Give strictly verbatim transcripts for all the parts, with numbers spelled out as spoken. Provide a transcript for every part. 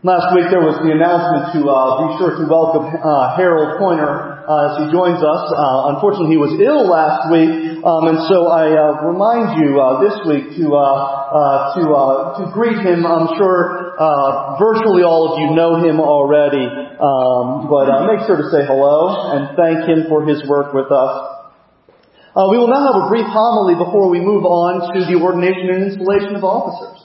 Last week there was the announcement to uh, be sure to welcome uh, Harold Pointer uh, as he joins us. Uh, unfortunately, he was ill last week, um, and so I uh, remind you uh, this week to uh, uh, to uh, to greet him. I'm sure uh, virtually all of you know him already, um, but uh, make sure to say hello and thank him for his work with us. Uh, we will now have a brief homily before we move on to the ordination and installation of officers.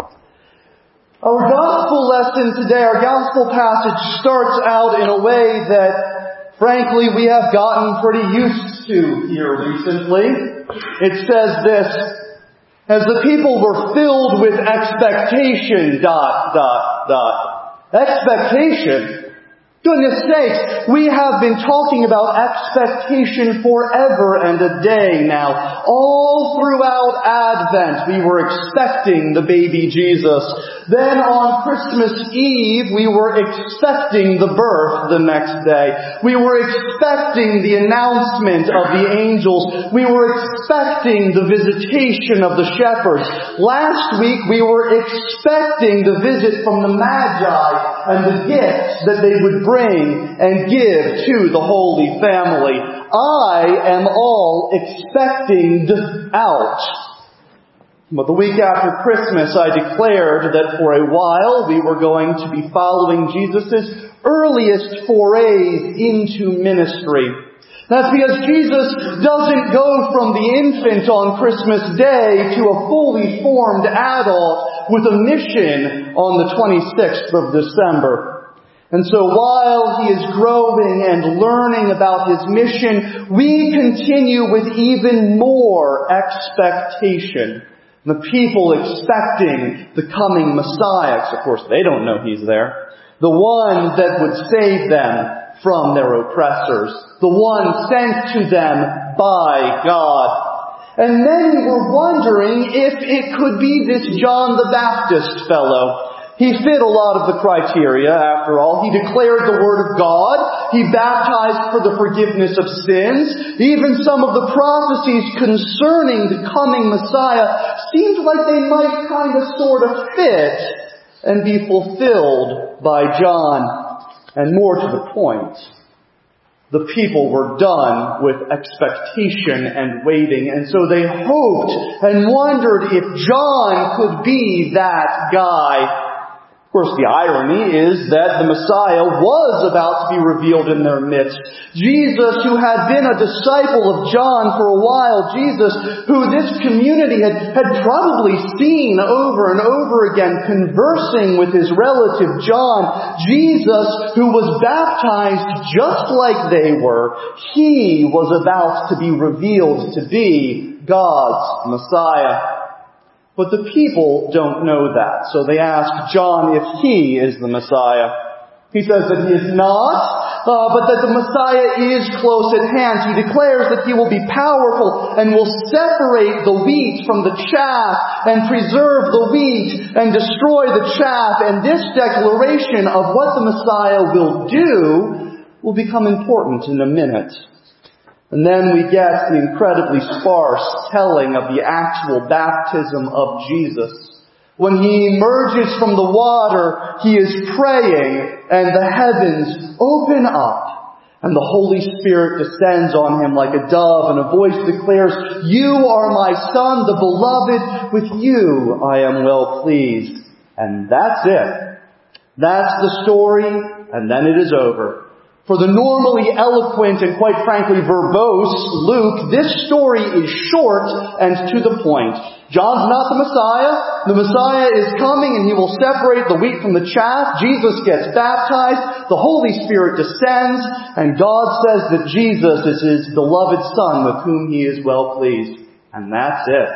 Our gospel lesson today, our gospel passage starts out in a way that, frankly, we have gotten pretty used to here recently. It says this: as the people were filled with expectation, dot, dot, dot. Expectation? Goodness sakes, we have been talking about expectation forever and a day now. All throughout Advent, we were expecting the baby Jesus. Then on Christmas Eve, we were expecting the birth the next day. We were expecting the announcement of the angels. We were expecting the visitation of the shepherds. Last week, we were expecting the visit from the Magi and the gifts that they would bring and give to the Holy Family. I am all expecting out. But the week after Christmas, I declared that for a while we were going to be following Jesus' earliest forays into ministry. That's because Jesus doesn't go from the infant on Christmas Day to a fully formed adult with a mission on the twenty-sixth of December. And so while he is growing and learning about his mission, we continue with even more expectation. The people expecting the coming Messiah. Of course, they don't know he's there. The one that would save them from their oppressors. The one sent to them by God. And then we were wondering if it could be this John the Baptist fellow. He fit a lot of the criteria, after all. He declared the Word of God. He baptized for the forgiveness of sins. Even some of the prophecies concerning the coming Messiah seemed like they might kind of sort of fit and be fulfilled by John. And more to the point, the people were done with expectation and waiting, and so they hoped and wondered if John could be that guy. Of course, the irony is that the Messiah was about to be revealed in their midst. Jesus, who had been a disciple of John for a while, Jesus, who this community had, had probably seen over and over again conversing with his relative John, Jesus, who was baptized just like they were, he was about to be revealed to be God's Messiah. But the people don't know that, so they ask John if he is the Messiah. He says that he is not, uh, but that the Messiah is close at hand. He declares that he will be powerful and will separate the wheat from the chaff and preserve the wheat and destroy the chaff. And this declaration of what the Messiah will do will become important in a minute. And then we get the incredibly sparse telling of the actual baptism of Jesus. When he emerges from the water, he is praying, and the heavens open up, and the Holy Spirit descends on him like a dove, and a voice declares, "You are my Son, the beloved, with you I am well pleased." And that's it. That's the story, and then it is over. For the normally eloquent and quite frankly verbose Luke, this story is short and to the point. John's not the Messiah. The Messiah is coming and he will separate the wheat from the chaff. Jesus gets baptized. The Holy Spirit descends. And God says that Jesus is his beloved Son with whom he is well pleased. And that's it.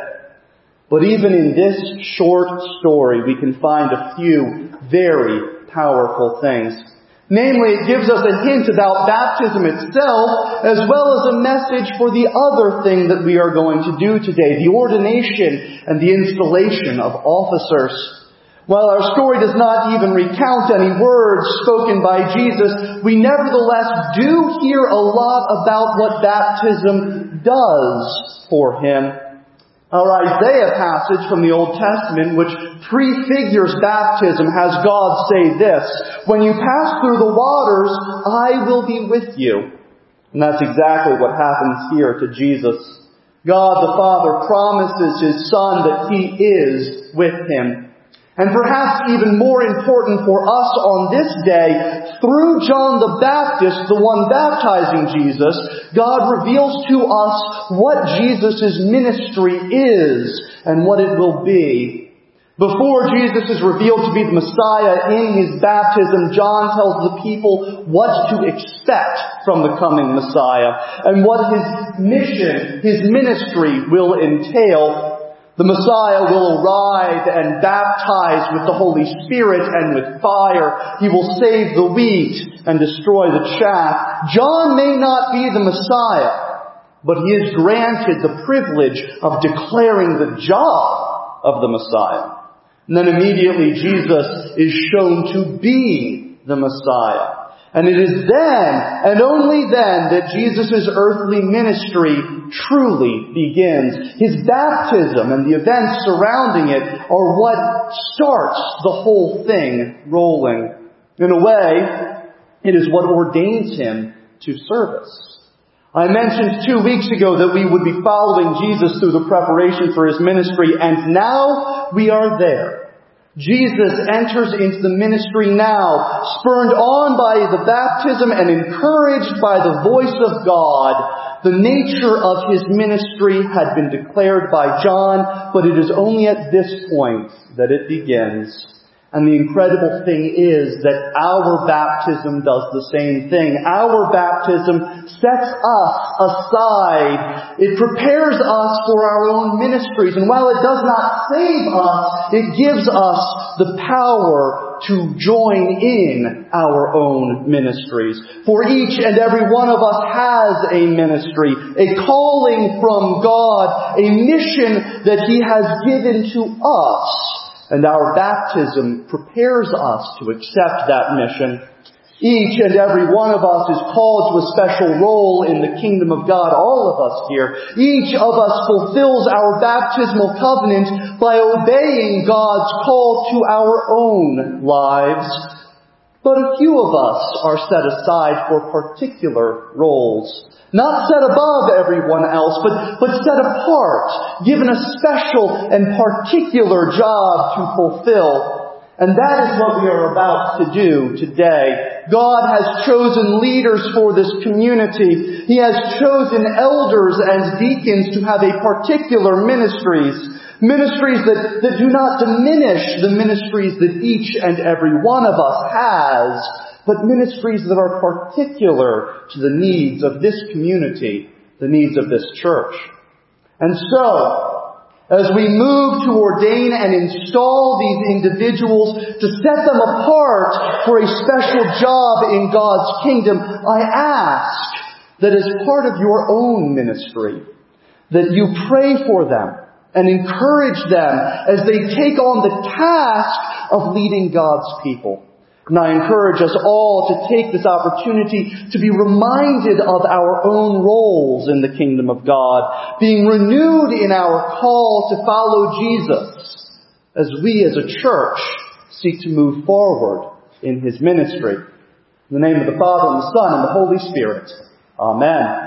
But even in this short story, we can find a few very powerful things. Namely, it gives us a hint about baptism itself, as well as a message for the other thing that we are going to do today, the ordination and the installation of officers. While our story does not even recount any words spoken by Jesus, we nevertheless do hear a lot about what baptism does for him. Our Isaiah passage from the Old Testament, which prefigures baptism, has God say this, "When you pass through the waters, I will be with you." And that's exactly what happens here to Jesus. God the Father promises His Son that He is with Him. And perhaps even more important for us on this day, through John the Baptist, the one baptizing Jesus, God reveals to us what Jesus' ministry is and what it will be. Before Jesus is revealed to be the Messiah in His baptism, John tells the people what to expect from the coming Messiah and what His mission, His ministry will entail. The Messiah will arrive and baptize with the Holy Spirit and with fire. He will save the wheat and destroy the chaff. John may not be the Messiah, but he is granted the privilege of declaring the job of the Messiah. And then immediately Jesus is shown to be the Messiah. And it is then, and only then, that Jesus' earthly ministry truly begins. His baptism and the events surrounding it are what starts the whole thing rolling. In a way, it is what ordains Him to service. I mentioned two weeks ago that we would be following Jesus through the preparation for His ministry, and now we are there. Jesus enters into the ministry now, spurred on by the baptism and encouraged by the voice of God. The nature of His ministry had been declared by John, but it is only at this point that it begins. And the incredible thing is that our baptism does the same thing. Our baptism sets us aside. It prepares us for our own ministries. And while it does not save us, it gives us the power to join in our own ministries. For each and every one of us has a ministry, a calling from God, a mission that He has given to us. And our baptism prepares us to accept that mission. Each and every one of us is called to a special role in the kingdom of God, all of us here. Each of us fulfills our baptismal covenant by obeying God's call to our own lives. But a few of us are set aside for particular roles. Not set above everyone else, but, but set apart, given a special and particular job to fulfill. And that is what we are about to do today. God has chosen leaders for this community. He has chosen elders and deacons to have a particular ministries. Ministries that, that do not diminish the ministries that each and every one of us has, but ministries that are particular to the needs of this community, the needs of this church. And so, as we move to ordain and install these individuals to set them apart for a special job in God's kingdom, I ask that as part of your own ministry, that you pray for them and encourage them as they take on the task of leading God's people. And I encourage us all to take this opportunity to be reminded of our own roles in the kingdom of God, being renewed in our call to follow Jesus as we as a church seek to move forward in His ministry. In the name of the Father, and the Son, and the Holy Spirit. Amen.